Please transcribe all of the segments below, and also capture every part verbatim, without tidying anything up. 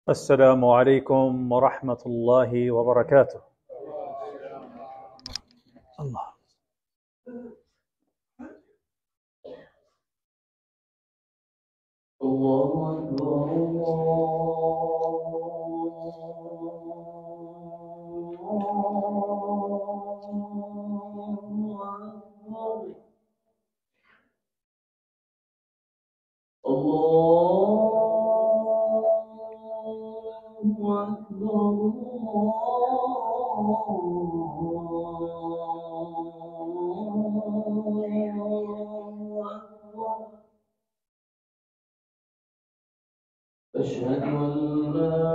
السلام عليكم ورحمة الله وبركاته. الله الله أكبر الله أكبر الله أكبر أشهد أن لا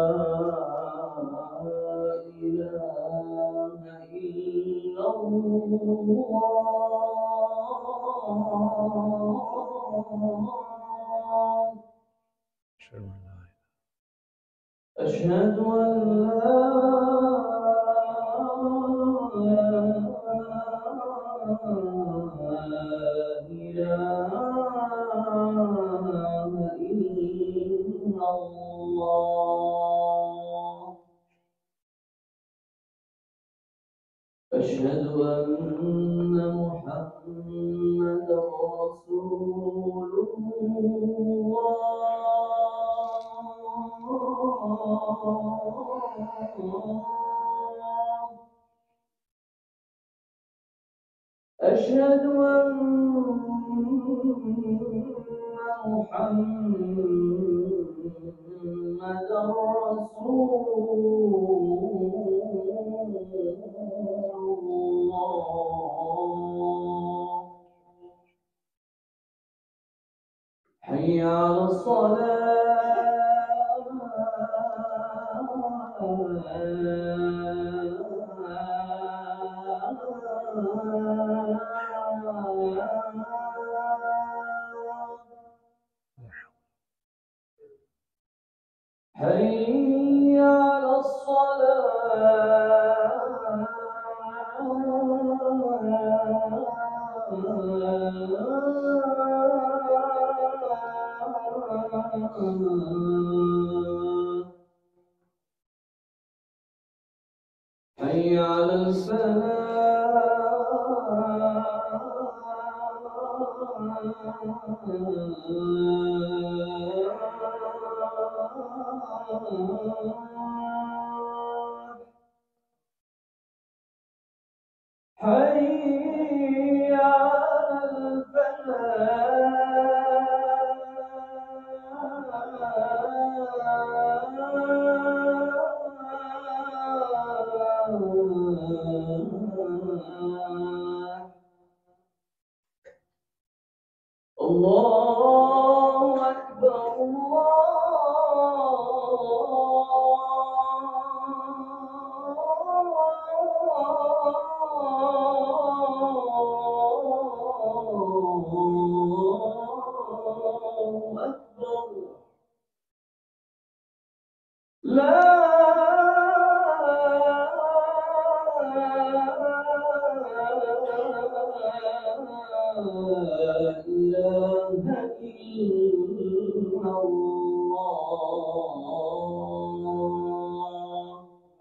إله إلا الله أشهد أن لا إله إلا الله أشهد أن محمدا رسول الله أشهد أن محمدا رسول الله حي على الصلاة حي على الصلاة حي على الفلاح حي على الفلاح الله أكبر الله أكبر لا إله إلا الله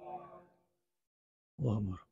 اللهم رب.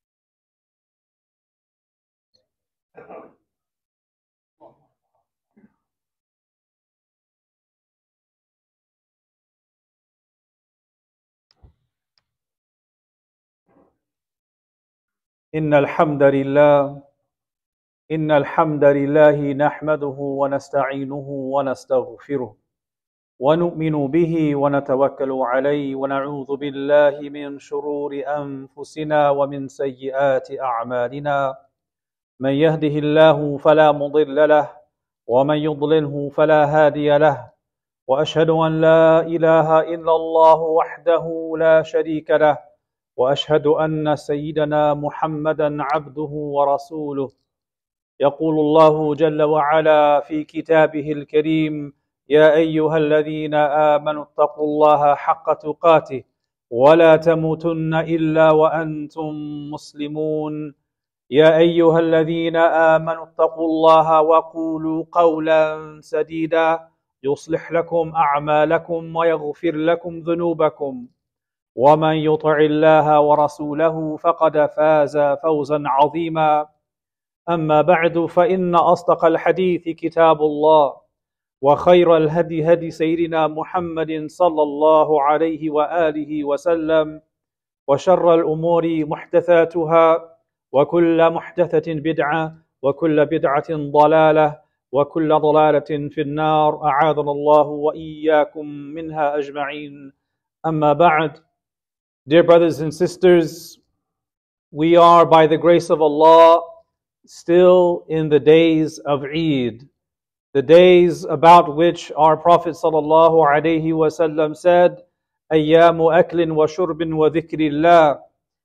إن الحمد لله إن الحمد لله نحمده ونستعينه ونستغفره ونؤمن به ونتوكل عليه ونعوذ بالله من شرور أنفسنا ومن سيئات أعمالنا من يهده الله فلا مضل له ومن يضلله فلا هادي له وأشهد أن لا إله إلا الله وحده لا شريك له وأشهد أن سيدنا محمدا عبده ورسوله يقول الله جل وعلا في كتابه الكريم يا أيها الذين آمنوا اتقوا الله حق تقاته ولا تموتن إلا وأنتم مسلمون يا أيها الذين آمنوا اتقوا الله وقولوا قولا سديدا يصلح لكم أعمالكم ويغفر لكم ذنوبكم ومن يطع الله ورسوله فقد فاز فوزا عظيما أما بعد فإن أصدق الحديث كتاب الله وخير الهدي هدي سيدنا محمد صلى الله عليه وآله وسلم وشر الأمور محدثاتها وكل محدثة بدعة وكل بدعة ضلالة وكل ضلالة في النار أعاذنا الله وإياكم منها أجمعين أما بعد. Dear brothers and sisters, we are by the grace of Allah still in the days of Eid, the days about which our Prophet sallallahu alaihi wasallam said, "Ayyamu aklin wa shurbin wa dhikrillah,"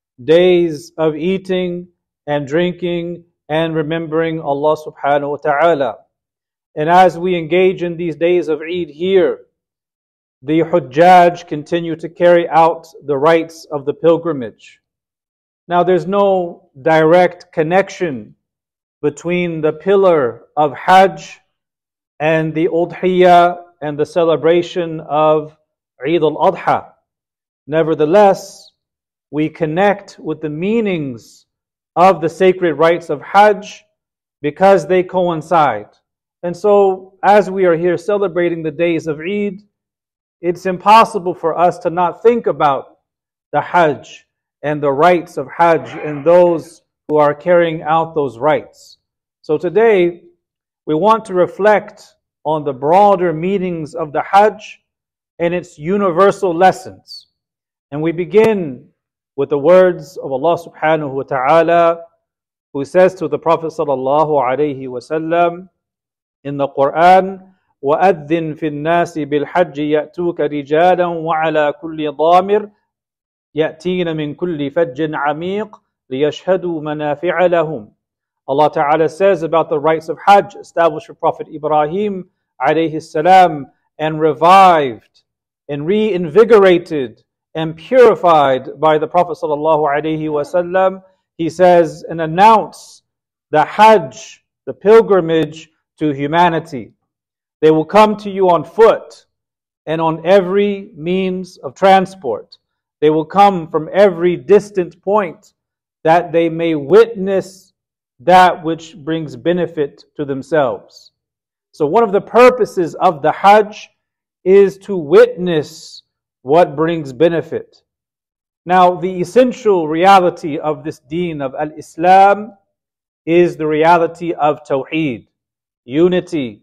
days of eating and drinking and remembering Allah subhanahu wa ta'ala. And as we engage in these days of Eid here, the Hujjaj continue to carry out the rites of the pilgrimage. Now there's no direct connection between the pillar of Hajj and the Udhiyah and the celebration of Eid al-Adha. Nevertheless, we connect with the meanings of the sacred rites of Hajj because they coincide. And so, as we are here celebrating the days of Eid, it's impossible for us to not think about the Hajj and the rites of Hajj and those who are carrying out those rites. So today, we want to reflect on the broader meanings of the Hajj and its universal lessons. And we begin with the words of Allah subhanahu wa ta'ala, who says to the Prophet sallallahu alayhi wa sallam in the Quran, وَأَذِّن فِي النَّاسِ بِالْحَجِّ يَأْتُوكَ رِجَالًا وَعَلَى كُلِّ ضَامِرٍ يَأْتِينَ مِنْ كُلِّ فَجٍّ عَمِيقٍ لِيَشْهَدُوا مَنَافِعَ لَهُمْ. Allah Ta'ala says about the rites of Hajj established for Prophet Ibrahim alayhi salam and revived and reinvigorated and purified by the Prophet sallallahu alaihi wasallam. He says, and announce the Hajj, the pilgrimage to humanity. They will come to you on foot and on every means of transport. They will come from every distant point that they may witness that which brings benefit to themselves. So one of the purposes of the Hajj is to witness what brings benefit. Now, the essential reality of this deen of Al-Islam is the reality of Tawheed, unity,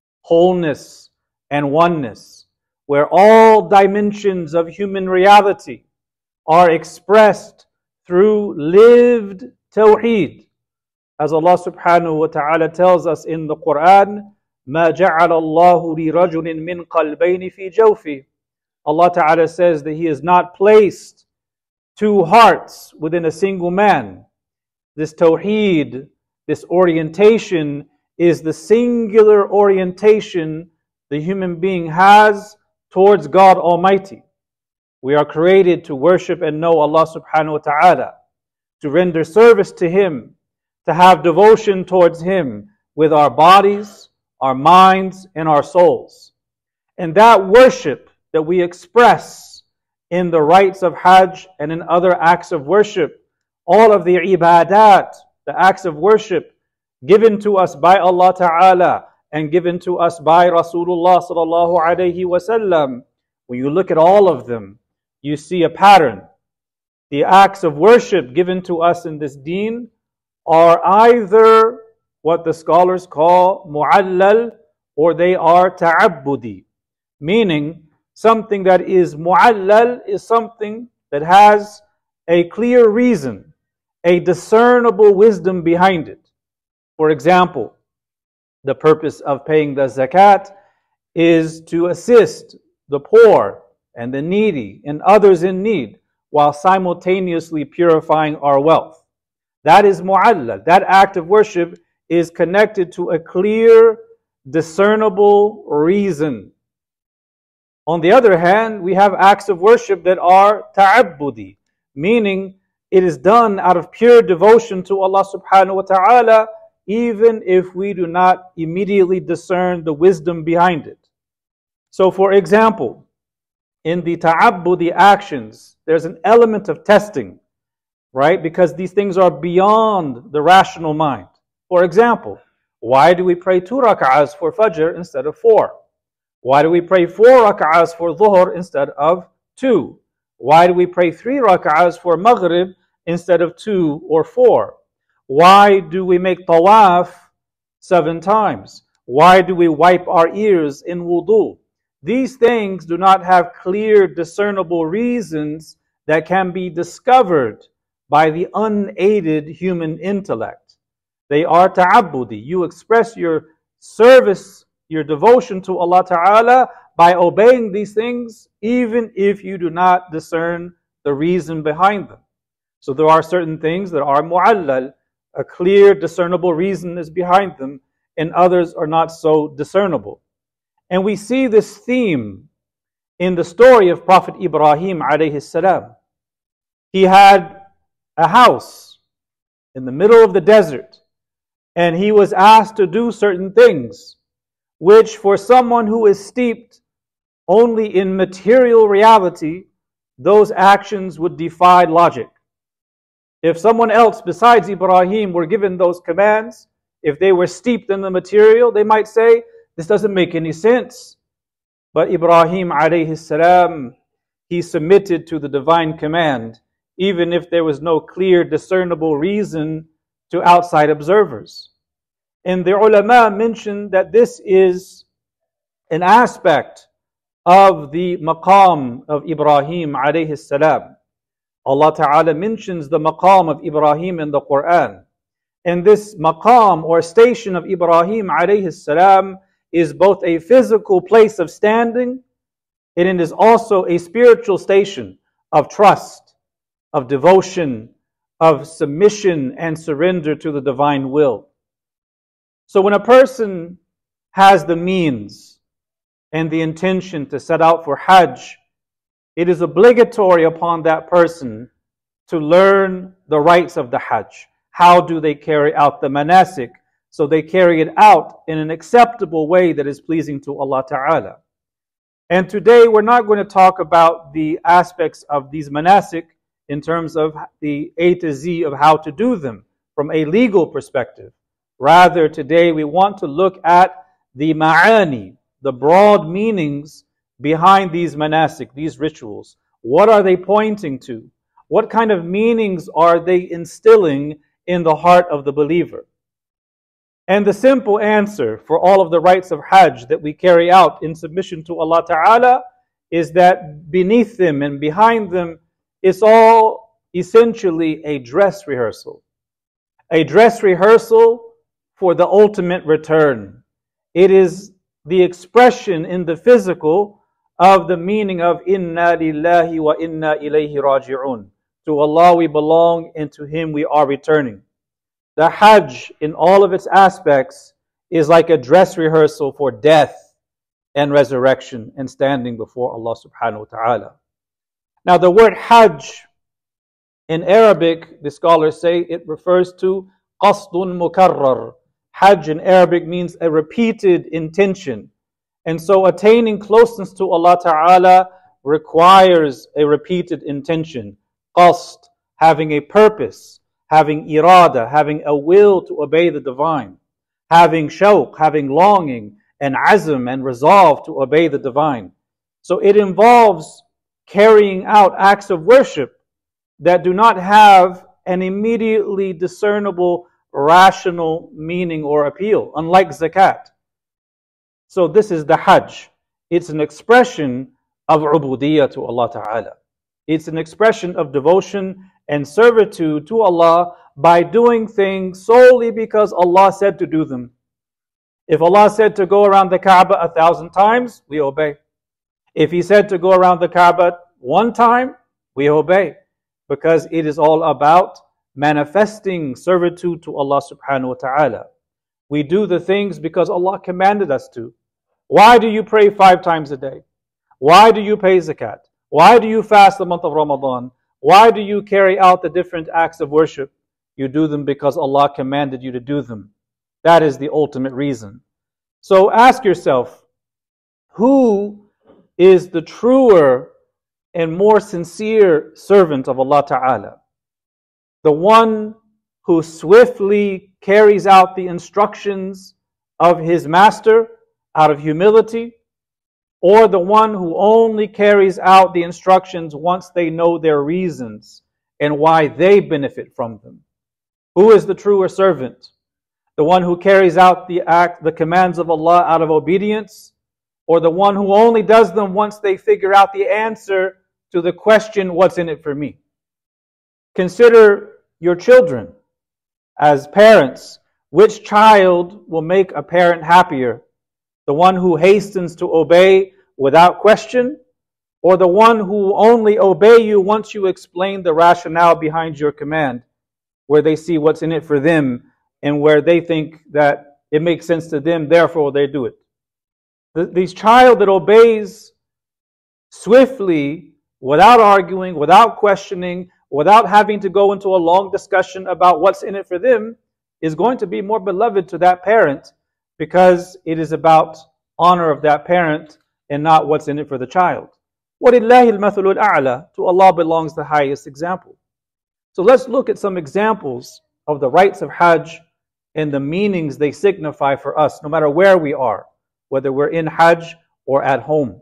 wholeness, and oneness, where all dimensions of human reality are expressed through lived Tawheed. As Allah subhanahu wa ta'ala tells us in the Quran, مَا جَعَلَ اللَّهُ لِرَجُلٍ مِّن قَلْبَيْنِ فِي جَوْفِهِ. Allah Ta'ala says that He has not placed two hearts within a single man. This Tawheed, this orientation, is the singular orientation the human being has towards God Almighty. We are created to worship and know Allah subhanahu wa ta'ala, to render service to Him, to have devotion towards Him with our bodies, our minds, and our souls. And that worship that we express in the rites of Hajj and in other acts of worship, all of the ibadat, the acts of worship given to us by Allah Ta'ala and given to us by Rasulullah Sallallahu Alaihi Wasallam, when you look at all of them, you see a pattern. The acts of worship given to us in this deen are either what the scholars call mu'allal, or they are ta'abbudi, meaning something that is mu'allal is something that has a clear reason, a discernible wisdom behind it. For example, the purpose of paying the zakat is to assist the poor and the needy and others in need while simultaneously purifying our wealth. That is mu'allal. That act of worship is connected to a clear, discernible reason. On the other hand, we have acts of worship that are ta'abbudi, meaning it is done out of pure devotion to Allah subhanahu wa ta'ala, even if we do not immediately discern the wisdom behind it. So for example, in the ta'abbudi actions, there's an element of testing, right? Because these things are beyond the rational mind. For example, why do we pray two rak'ahs for Fajr instead of four? Why do we pray four rak'ahs for Dhuhr instead of two? Why do we pray three rak'ahs for Maghrib instead of two or four? Why do we make tawaf seven times? Why do we wipe our ears in wudu? These things do not have clear, discernible reasons that can be discovered by the unaided human intellect. They are ta'abbudi. You express your service, your devotion to Allah Ta'ala by obeying these things, even if you do not discern the reason behind them. So there are certain things that are mu'allal, a clear, discernible reason is behind them, and others are not so discernible. And we see this theme in the story of Prophet Ibrahim alayhi salam. He had a house in the middle of the desert, and he was asked to do certain things, which for someone who is steeped only in material reality, those actions would defy logic. If someone else besides Ibrahim were given those commands, if they were steeped in the material, they might say, this doesn't make any sense. But Ibrahim alayhi salam, he submitted to the divine command, even if there was no clear, discernible reason to outside observers. And the ulama mentioned that this is an aspect of the maqam of Ibrahim alayhi salam. Allah Ta'ala mentions the maqam of Ibrahim in the Quran. And this maqam or station of Ibrahim alayhi salam is both a physical place of standing, and it is also a spiritual station of trust, of devotion, of submission and surrender to the divine will. So when a person has the means and the intention to set out for Hajj, it is obligatory upon that person to learn the rites of the Hajj. How do they carry out the manasik? So they carry it out in an acceptable way that is pleasing to Allah Ta'ala. And today we're not going to talk about the aspects of these manasik in terms of the A to Z of how to do them from a legal perspective. Rather, today we want to look at the ma'ani, the broad meanings behind these manasik, these rituals. What are they pointing to? What kind of meanings are they instilling in the heart of the believer? And the simple answer for all of the rites of Hajj that we carry out in submission to Allah Ta'ala is that beneath them and behind them, it's all essentially a dress rehearsal. A dress rehearsal for the ultimate return. It is the expression in the physical of the meaning of Inna lillahi wa inna ilayhi raji'un. To Allah we belong and to Him we are returning. The Hajj in all of its aspects is like a dress rehearsal for death and resurrection and standing before Allah subhanahu wa ta'ala. Now the word Hajj in Arabic, the scholars say it refers to qasdun mukarrar. Hajj in Arabic means a repeated intention. And so attaining closeness to Allah Ta'ala requires a repeated intention. Qasd, having a purpose, having irada, having a will to obey the divine, having shawq, having longing, and azm and resolve to obey the divine. So it involves carrying out acts of worship that do not have an immediately discernible rational meaning or appeal, unlike zakat. So this is the Hajj. It's an expression of ubudiyyah to Allah Ta'ala. It's an expression of devotion and servitude to Allah by doing things solely because Allah said to do them. If Allah said to go around the Kaaba a thousand times, we obey. If He said to go around the Kaaba one time, we obey. Because it is all about manifesting servitude to Allah subhanahu wa ta'ala. We do the things because Allah commanded us to. Why do you pray five times a day? Why do you pay zakat? Why do you fast the month of Ramadan? Why do you carry out the different acts of worship? You do them because Allah commanded you to do them. That is the ultimate reason. So ask yourself, who is the truer and more sincere servant of Allah Ta'ala? The one who swiftly carries out the instructions of his master out of humility, or the one who only carries out the instructions once they know their reasons and why they benefit from them? Who is the truer servant? The one who carries out the act, the commands of Allah out of obedience, or the one who only does them once they figure out the answer to the question, what's in it for me? Consider your children. As parents, which child will make a parent happier? The one who hastens to obey without question, or the one who only obey you once you explain the rationale behind your command, where they see what's in it for them and where they think that it makes sense to them, therefore they do it? The, this child that obeys swiftly, without arguing, without questioning, without having to go into a long discussion about what's in it for them, is going to be more beloved to that parent, because it is about honor of that parent and not what's in it for the child. وَلِلَّهِ الْمَثَلُ الْأَعْلَى. To Allah belongs the highest example. So let's look at some examples of the rites of Hajj and the meanings they signify for us, no matter where we are, whether we're in Hajj or at home.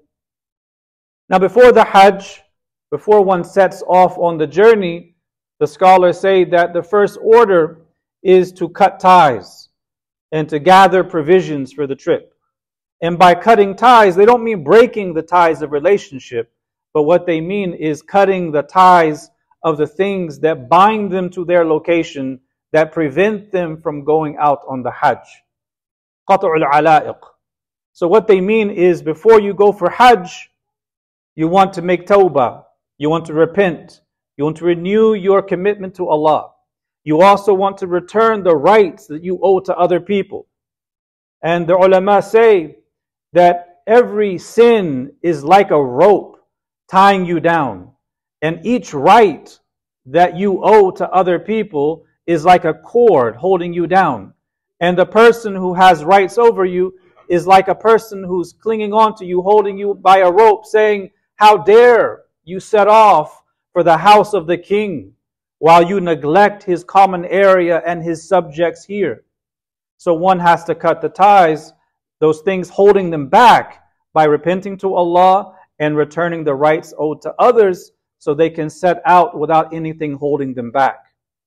Now, before the Hajj, before one sets off on the journey, the scholars say that the first order is to cut ties and to gather provisions for the trip. And by cutting ties, they don't mean breaking the ties of relationship, but what they mean is cutting the ties of the things that bind them to their location, that prevent them from going out on the Hajj. قَطْعُ الْعَلَائِقِ. So what they mean is, before you go for Hajj, you want to make tawbah, you want to repent, you want to renew your commitment to Allah. You also want to return the rights that you owe to other people. And the ulama say that every sin is like a rope tying you down, and each right that you owe to other people is like a cord holding you down. And the person who has rights over you is like a person who's clinging on to you, holding you by a rope, saying, how dare you set off for the house of the king while you neglect his common area and his subjects here? So one has to cut the ties, those things holding them back, by repenting to Allah and returning the rights owed to others, so they can set out without anything holding them back.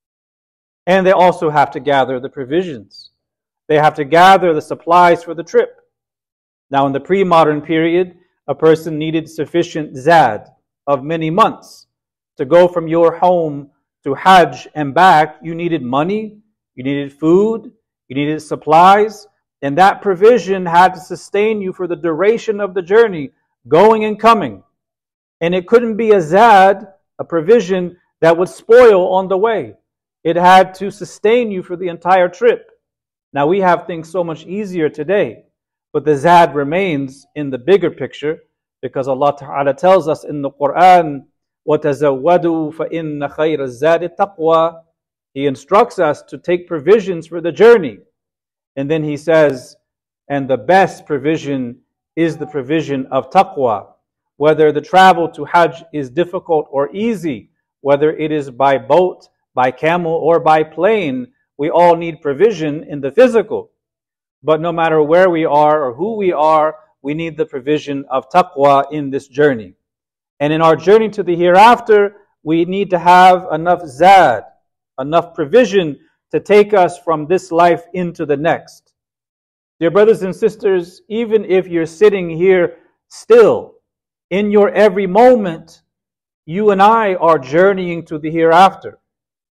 And they also have to gather the provisions. They have to gather the supplies for the trip. Now, in the pre-modern period, a person needed sufficient zad of many months. To go from your home to Hajj and back, you needed money, you needed food, you needed supplies, and that provision had to sustain you for the duration of the journey, going and coming. And it couldn't be a zad, a provision that would spoil on the way. It had to sustain you for the entire trip. Now, we have things so much easier today, but the zad remains in the bigger picture, because Allah Ta'ala tells us in the Quran, وَتَزَوَّدُوا فَإِنَّ خَيْرَ الزَّادِ التَّقْوَى. He instructs us to take provisions for the journey. And then He says, and the best provision is the provision of taqwa. Whether the travel to Hajj is difficult or easy, whether it is by boat, by camel, or by plane, we all need provision in the physical. But no matter where we are or who we are, we need the provision of taqwa in this journey. And in our journey to the hereafter, we need to have enough zad, enough provision to take us from this life into the next. Dear brothers and sisters, even if you're sitting here still, in your every moment, you and I are journeying to the hereafter.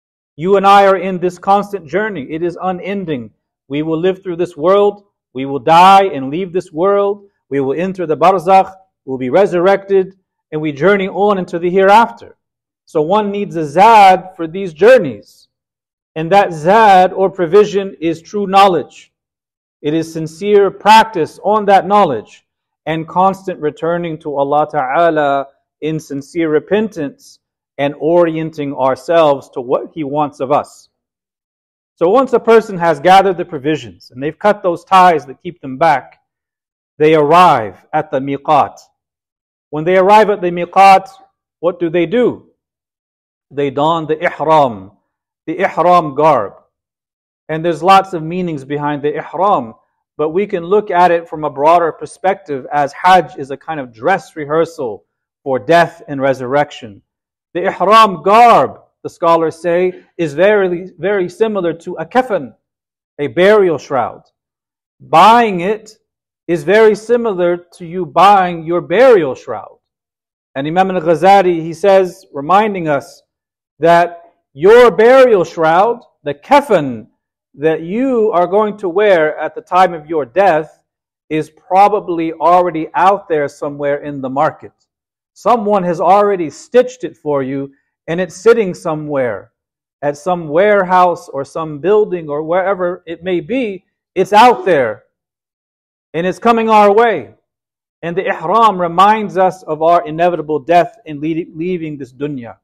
You and I are in this constant journey. It is unending. We will live through this world. We will die and leave this world. We will enter the barzakh. We'll be resurrected. And we journey on into the hereafter. So one needs a zad for these journeys. And that zad or provision is true knowledge. It is sincere practice on that knowledge and constant returning to Allah Ta'ala in sincere repentance and orienting ourselves to what He wants of us. So once a person has gathered the provisions and they've cut those ties that keep them back, they arrive at the miqat. When they arrive at the miqat, what do they do? They don the ihram, the ihram garb. And there's lots of meanings behind the ihram, but we can look at it from a broader perspective as Hajj is a kind of dress rehearsal for death and resurrection. The ihram garb, the scholars say, is very, very similar to a kafan, a burial shroud. Buying it is very similar to you buying your burial shroud. And Imam al-Ghazali, he says, reminding us that your burial shroud, the kafan that you are going to wear at the time of your death, is probably already out there somewhere in the market. Someone has already stitched it for you, and it's sitting somewhere at some warehouse or some building or wherever it may be. It's out there, and it's coming our way. And the ihram reminds us of our inevitable death in leaving this dunya.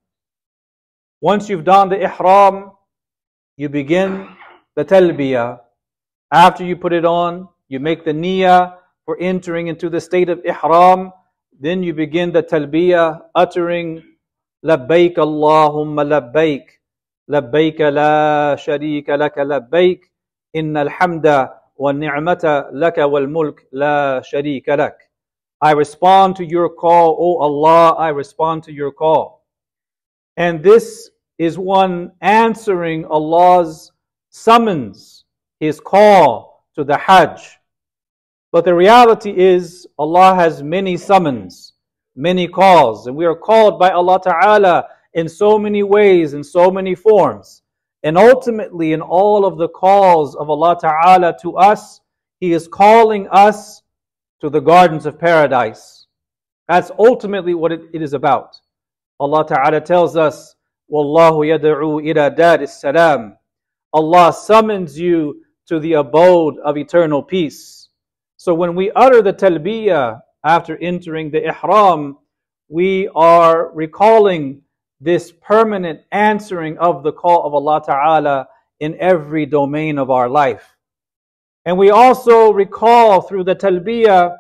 Once you've done the ihram, you begin the talbiyah. After you put it on, you make the niyyah for entering into the state of ihram. Then you begin the talbiyah, uttering labbaik Allahumma labbaik, labbaik la sharika laka labbaik, innal hamda wa ni'mata laka wal mulk la sharika lak. I respond to your call, O Allah, I respond to your call. And this is one answering Allah's summons, His call to the Hajj. But the reality is, Allah has many summons, many calls, and we are called by Allah Ta'ala in so many ways, in so many forms. And ultimately, in all of the calls of Allah Ta'ala to us, He is calling us to the gardens of paradise. That's ultimately what it, it is about. Allah Ta'ala tells us, Wallahu yad'u ila daris salam. Allah summons you to the abode of eternal peace. So when we utter the talbiyah after entering the ihram, we are recalling this permanent answering of the call of Allah Ta'ala in every domain of our life. And we also recall through the talbiyah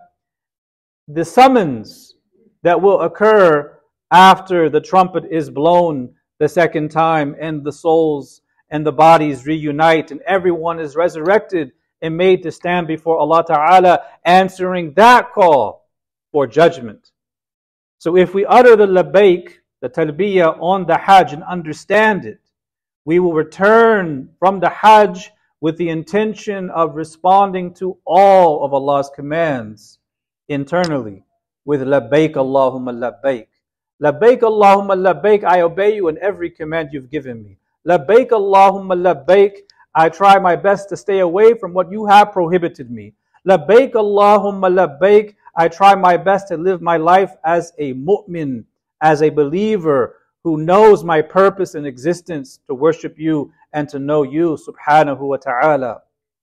the summons that will occur after the trumpet is blown the second time and the souls and the bodies reunite and everyone is resurrected and made to stand before Allah Ta'ala, answering that call for judgment. So if we utter the labbaik, the talbiyah on the Hajj and understand it, we will return from the Hajj with the intention of responding to all of Allah's commands internally with labbaik Allahumma labbaik. Labbaik Allahumma labbaik, I obey you in every command you've given me. Labbaik Allahumma labbaik, I try my best to stay away from what you have prohibited me. Labbaik Allahumma labbaik, I try my best to live my life as a mu'min, as a believer who knows my purpose in existence to worship you and to know you subhanahu wa ta'ala.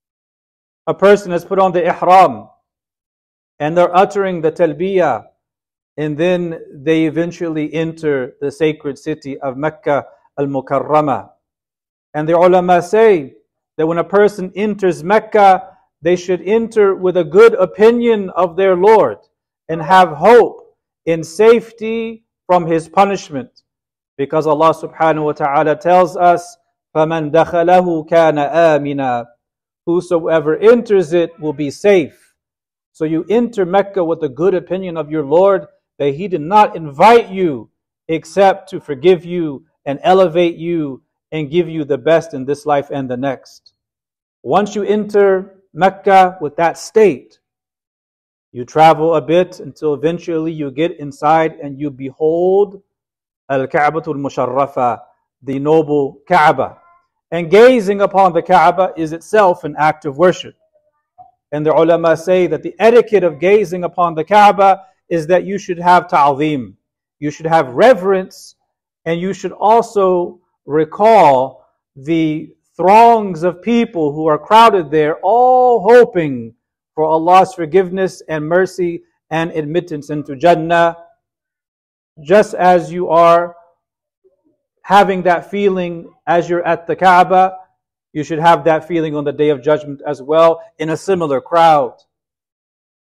A person has put on the ihram and they're uttering the talbiyah, and then they eventually enter the sacred city of Mecca al-Mukarramah. And the ulama say that when a person enters Mecca, they should enter with a good opinion of their Lord and have hope in safety from His punishment. Because Allah subhanahu wa ta'ala tells us, فَمَنْ دَخَلَهُ كَانَ آمِنًا. Whosoever enters it will be safe. So you enter Mecca with a good opinion of your Lord, that He did not invite you except to forgive you and elevate you and give you the best in this life and the next. Once you enter Mecca with that state, you travel a bit until eventually you get inside and you behold Al-Ka'batul Musharrafa, the noble Kaaba. And gazing upon the Kaaba is itself an act of worship. And the ulama say that the etiquette of gazing upon the Kaaba is that you should have ta'zeem. You should have reverence, and you should also recall the throngs of people who are crowded there, all hoping for Allah's forgiveness and mercy and admittance into Jannah. Just as you are having that feeling as you're at the Kaaba, you should have that feeling on the Day of Judgment as well in a similar crowd.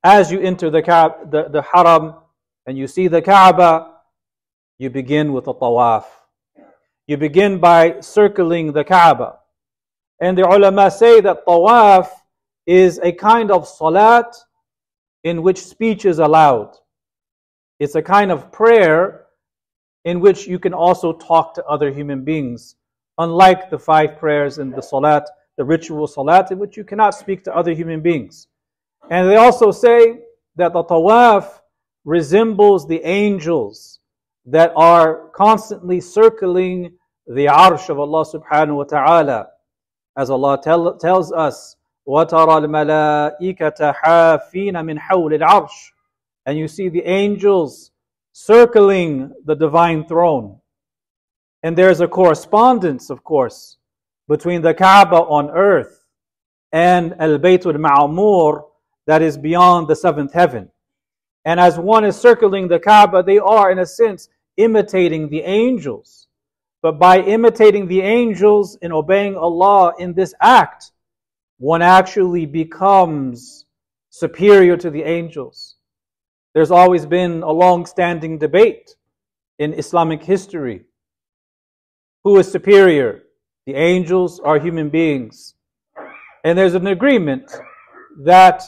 As you enter the, Kaab, the, the Haram and you see the Kaaba, you begin with a tawaf. You begin by circling the Kaaba. And the ulama say that tawaf is a kind of salat in which speech is allowed. It's a kind of prayer in which you can also talk to other human beings, unlike the five prayers in the salat, the ritual salat, in which you cannot speak to other human beings. And they also say that the tawaf resembles the angels that are constantly circling the arsh of Allah subhanahu wa ta'ala. As Allah tell, tells us, وَتَرَى الْمَلَائِكَةَ حَافِينَ مِنْ حَوْلِ الْعَرْشِ. And you see the angels circling the divine throne. And there's a correspondence, of course, between the Kaaba on earth and Al-Baytul Ma'amur that is beyond the seventh heaven. And as one is circling the Kaaba, they are, in a sense, imitating the angels. But by imitating the angels and obeying Allah in this act, one actually becomes superior to the angels. There's always been a long-standing debate in Islamic history. Who is superior? The angels or human beings? And there's an agreement that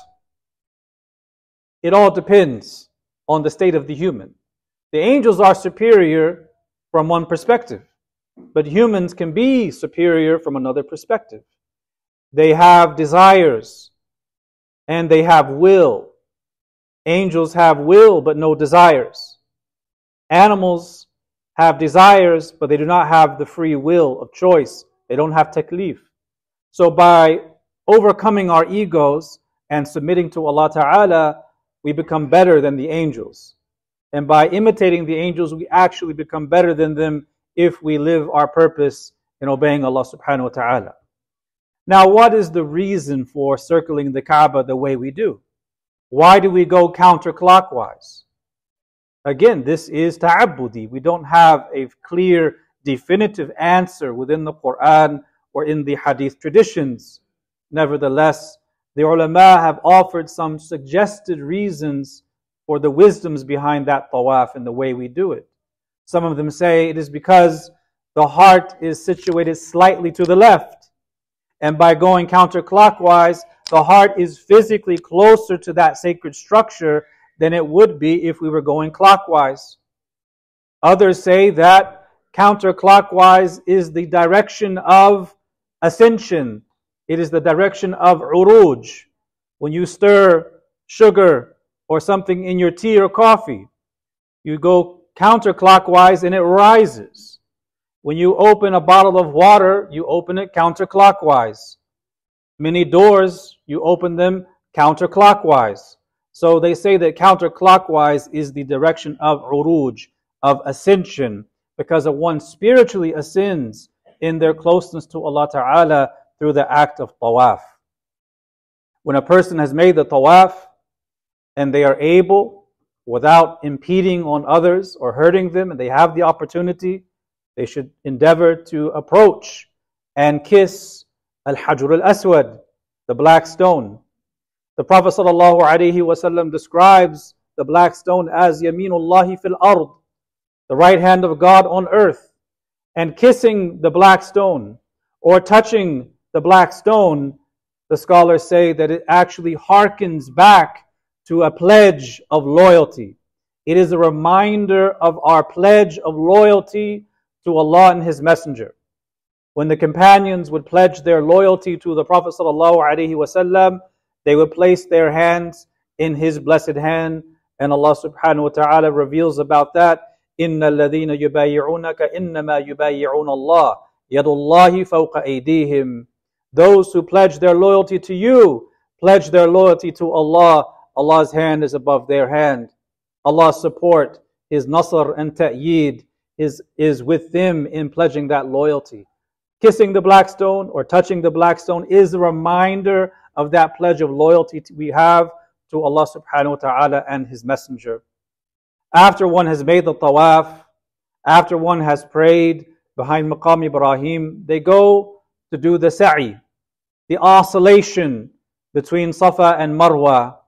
it all depends on the state of the human. The angels are superior from one perspective, but humans can be superior from another perspective. They have desires and they have will. Angels have will but no desires. Animals have desires but they do not have the free will of choice. They don't have taklif. So by overcoming our egos and submitting to Allah Ta'ala, we become better than the angels. And by imitating the angels, we actually become better than them if we live our purpose in obeying Allah subhanahu wa ta'ala. Now, what is the reason for circling the Kaaba the way we do? Why do we go counterclockwise? Again, this is ta'abbudi. We don't have a clear, definitive answer within the Quran or in the Hadith traditions. Nevertheless, the ulama have offered some suggested reasons for the wisdoms behind that tawaf and the way we do it. Some of them say it is because the heart is situated slightly to the left. And by going counterclockwise, the heart is physically closer to that sacred structure than it would be if we were going clockwise. Others say that counterclockwise is the direction of ascension. It is the direction of uruj. When you stir sugar or something in your tea or coffee, you go counterclockwise and it rises. When you open a bottle of water, you open it counterclockwise. Many doors, you open them counterclockwise. So they say that counterclockwise is the direction of uruj, of ascension, because one spiritually ascends in their closeness to Allah Ta'ala through the act of tawaf. When a person has made the tawaf and they are able, without impeding on others or hurting them, and they have the opportunity, they should endeavor to approach and kiss Al-Hajr al-Aswad, the black stone. The Prophet ﷺ describes the black stone as Yaminullahi fil ard, the right hand of God on earth. And kissing the black stone or touching the black stone, the scholars say that it actually harkens back to a pledge of loyalty. It is a reminder of our pledge of loyalty to Allah and His Messenger. When the companions would pledge their loyalty to the Prophet ﷺ, they would place their hands in His blessed hand, and Allah subhanahu wa ta'ala reveals about that, إِنَّ الَّذِينَ يُبَايِعُونَكَ إِنَّمَا يُبَايِعُونَ اللَّهِ يَدُ اللَّهِ فَوْقَ أَيْدِيهِمْ. Those who pledge their loyalty to you, pledge their loyalty to Allah. Allah's hand is above their hand. Allah's support, His nasr and ta'yeed is, is with them in pledging that loyalty. Kissing the black stone or touching the black stone is a reminder of that pledge of loyalty we have to Allah subhanahu wa ta'ala and His Messenger. After one has made the tawaf, after one has prayed behind Maqam Ibrahim, they go to do the sa'i, the oscillation between Safa and Marwa.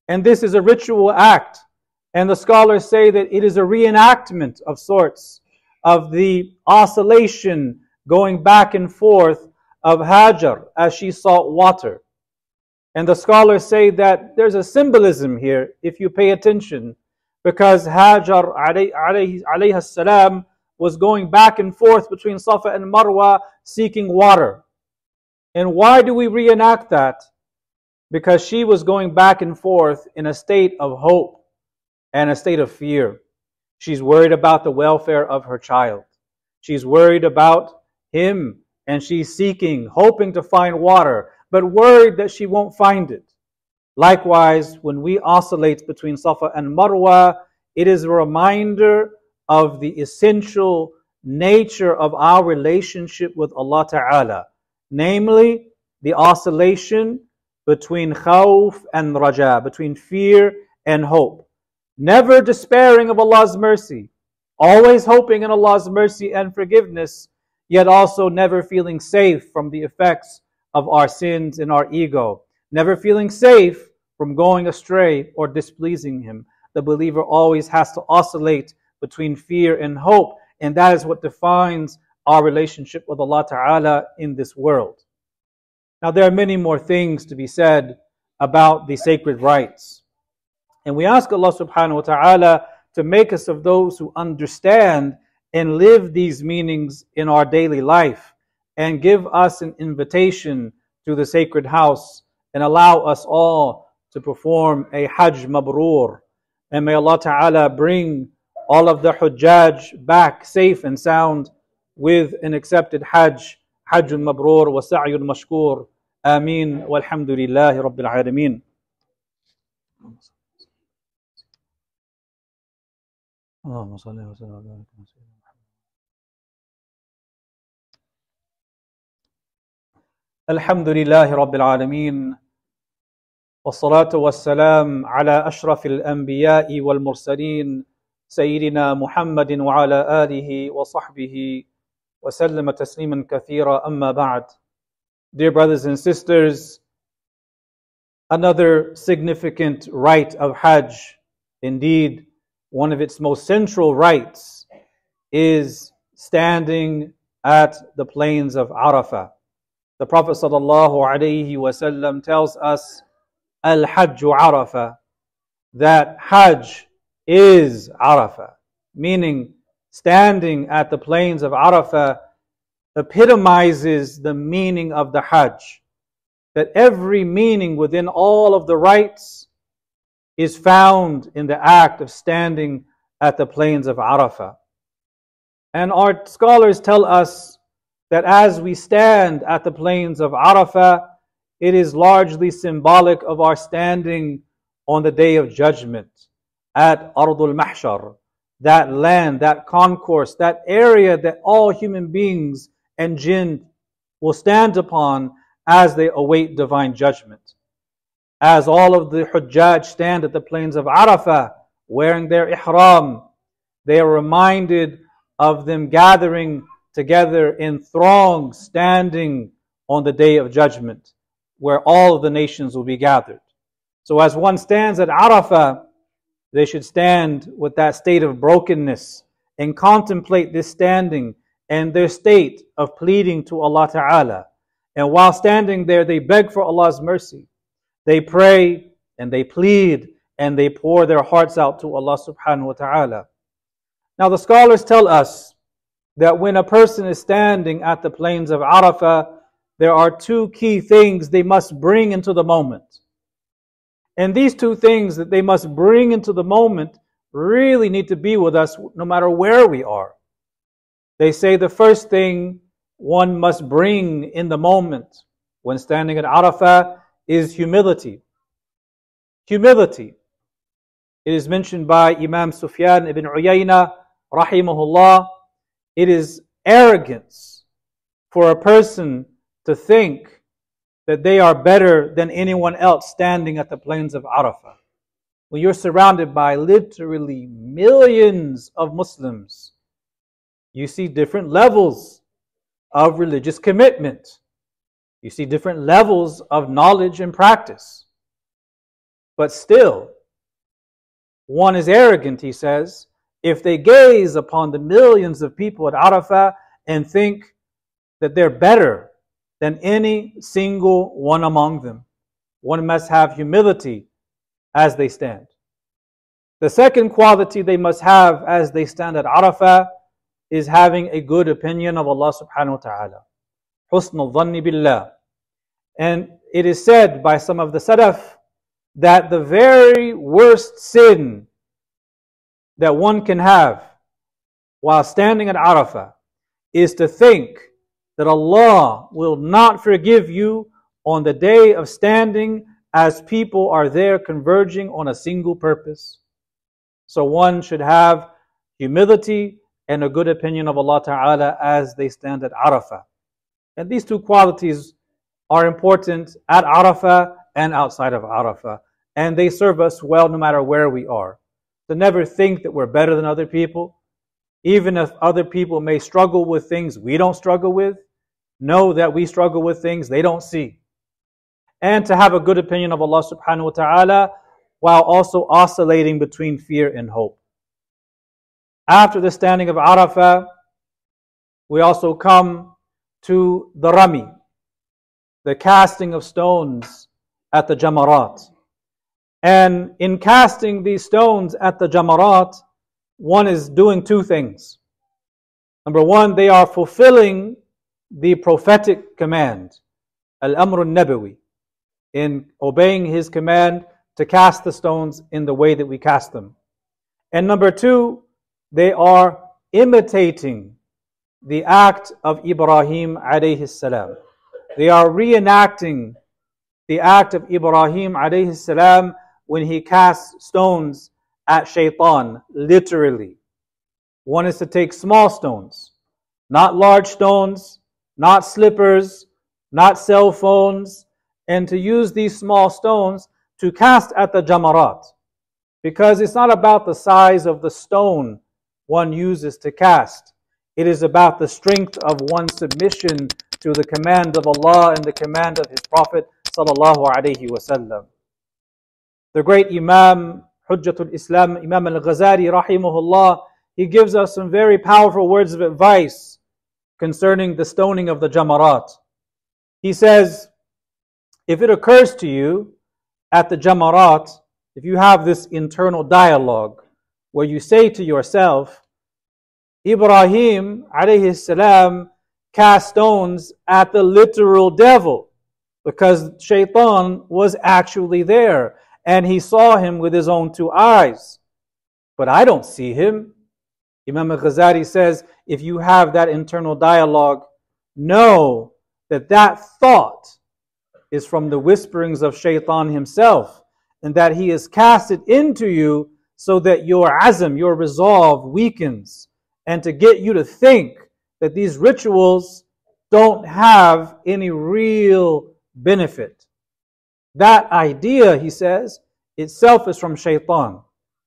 And this is a ritual act. And the scholars say that it is a reenactment of sorts of the oscillation going back and forth of Hajar as she sought water. And the scholars say that there's a symbolism here if you pay attention, because Hajar alayhi, alayhi salam was going back and forth between Safa and Marwa seeking water. And why do we reenact that? Because she was going back and forth in a state of hope and a state of fear. She's worried about the welfare of her child. She's worried about him, and she's seeking, hoping to find water, but worried that she won't find it. Likewise, when we oscillate between Safa and Marwa, it is a reminder of the essential nature of our relationship with Allah Ta'ala, namely the oscillation between khawf and raja, between fear and hope. Never despairing of Allah's mercy, always hoping in Allah's mercy and forgiveness, yet also never feeling safe from the effects of our sins and our ego. Never feeling safe from going astray or displeasing Him. The believer always has to oscillate between fear and hope, and that is what defines our relationship with Allah Ta'ala in this world. Now, there are many more things to be said about the sacred rites. And we ask Allah Subhanahu wa Ta'ala to make us of those who understand and live these meanings in our daily life, and give us an invitation to the sacred house, and allow us all to perform a Hajj Mabrur. And may Allah Ta'ala bring all of the Hujjaj back safe and sound with an accepted Hajj, Hajjun Mabrur wa Sa'yun Mashkur. Ameen walhamdulillahi Rabbil Alameen. اللهم صل وسلم على سيدنا محمد. الحمد لله رب العالمين، والصلاة والسلام على أشرف الأنبياء والمرسلين سيدنا محمد وعلى آله وصحبه وسلم تسليما كثيرا. أما بعد. Dear brothers and sisters, another significant rite of Hajj, indeed one of its most central rites, is standing at the plains of Arafah. The Prophet ﷺ tells us, Al-Hajju Arafah, that Hajj is Arafah, meaning standing at the plains of Arafah epitomizes the meaning of the Hajj. That every meaning within all of the rites is found in the act of standing at the plains of Arafah. And our scholars tell us that as we stand at the plains of Arafah, it is largely symbolic of our standing on the Day of Judgment at Ardul Mahshar, that land, that concourse, that area that all human beings and jinn will stand upon as they await divine judgment. As all of the Hujjaj stand at the plains of Arafah wearing their ihram, they are reminded of them gathering together in throngs, standing on the Day of Judgment, where all of the nations will be gathered. So as one stands at Arafah, they should stand with that state of brokenness and contemplate this standing and their state of pleading to Allah Ta'ala. And while standing there, they beg for Allah's mercy. They pray and they plead and they pour their hearts out to Allah Subhanahu wa Ta'ala. Now the scholars tell us that when a person is standing at the plains of Arafah, there are two key things they must bring into the moment. And these two things that they must bring into the moment really need to be with us no matter where we are. They say the first thing one must bring in the moment when standing at Arafah is humility. Humility. It is mentioned by Imam Sufyan ibn Uyayna, rahimahullah. It is arrogance for a person to think that they are better than anyone else standing at the plains of Arafah. When you're surrounded by literally millions of Muslims, you see different levels of religious commitment. You see different levels of knowledge and practice. But still, one is arrogant, he says, if they gaze upon the millions of people at Arafah and think that they're better than any single one among them. One must have humility as they stand. The second quality they must have as they stand at Arafah is having a good opinion of Allah subhanahu wa ta'ala. Husnul dhanni billah. And it is said by some of the Salaf that the very worst sin that one can have while standing at Arafah is to think that Allah will not forgive you on the day of standing as people are there converging on a single purpose. So one should have humility and a good opinion of Allah Ta'ala as they stand at Arafah. And these two qualities are important at Arafah and outside of Arafah. And they serve us well no matter where we are. To never think that we're better than other people. Even if other people may struggle with things we don't struggle with, know that we struggle with things they don't see. And to have a good opinion of Allah subhanahu wa ta'ala while also oscillating between fear and hope. After the standing of Arafah, we also come to the Rami, the casting of stones at the Jamarat. And in casting these stones at the Jamarat, one is doing two things. Number one, they are fulfilling the prophetic command, Al-Amr al-Nabawi, in obeying his command to cast the stones in the way that we cast them. And number two, they are imitating the act of Ibrahim alayhi salam. They are reenacting the act of Ibrahim alayhi salam when he cast stones at Shaitan, literally. One is to take small stones, not large stones, not slippers, not cell phones, and to use these small stones to cast at the Jamarat. Because it's not about the size of the stone one uses to cast. It is about the strength of one's submission to the command of Allah and the command of His Prophet sallallahu alaihi wasallam. The great Imam, Hujjatul Islam, Imam al-Ghazali rahimahullah, he gives us some very powerful words of advice concerning the stoning of the Jamarat. He says, if it occurs to you at the Jamarat, if you have this internal dialogue where you say to yourself, Ibrahim alayhi salam cast stones at the literal devil because Shaitan was actually there and he saw him with his own two eyes. But I don't see him. Imam al-Ghazali says, if you have that internal dialogue, know that that thought is from the whisperings of Shaitan himself, and that he is casted into you so that your azm, your resolve weakens, and to get you to think that these rituals don't have any real benefit. That idea, he says, itself is from Shaitan.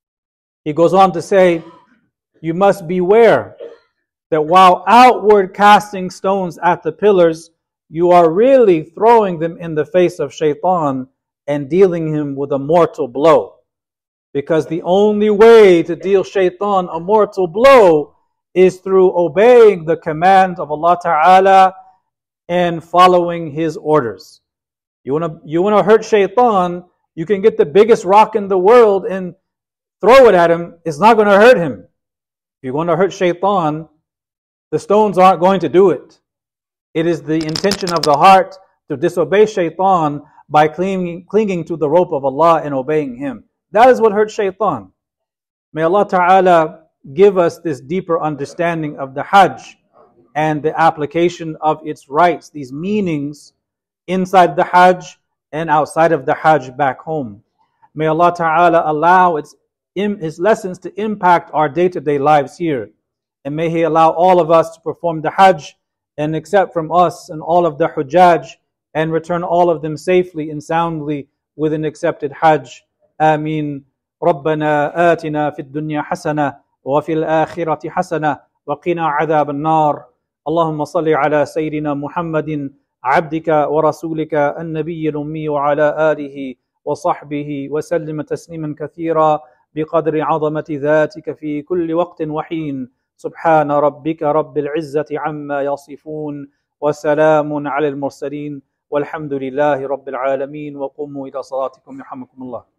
He goes on to say, you must beware that while outward casting stones at the pillars, you are really throwing them in the face of Shaitan and dealing him with a mortal blow. Because the only way to deal Shaitan a mortal blow is through obeying the command of Allah Ta'ala and following His orders. You want to you want to hurt Shaitan, you can get the biggest rock in the world and throw it at him. It's not going to hurt him. If you're going to hurt Shaitan, the stones aren't going to do it. It is the intention of the heart to disobey Shaitan by clinging, clinging to the rope of Allah and obeying Him. That is what hurts Shaitan. May Allah Ta'ala give us this deeper understanding of the Hajj and the application of its rights, these meanings inside the Hajj and outside of the Hajj back home. May Allah Ta'ala allow its, His lessons to impact our day-to-day lives here. And may He allow all of us to perform the Hajj and accept from us and all of the Hujjaj and return all of them safely and soundly with an accepted Hajj. Ameen. ربنا آتنا في الدنيا حسنة وفي الآخرة حسنة وقنا عذاب النار. اللهم صل على سيدنا محمد عبدك ورسولك النبي الأمي وعلى آله وصحبه وسلم تسليما كثيرا بقدر عظمة ذاتك في كل وقت وحين. سبحان ربك رب العزة عما يصفون وسلام على المرسلين والحمد لله رب العالمين. وقوموا إلى صلاتكم يرحمكم الله.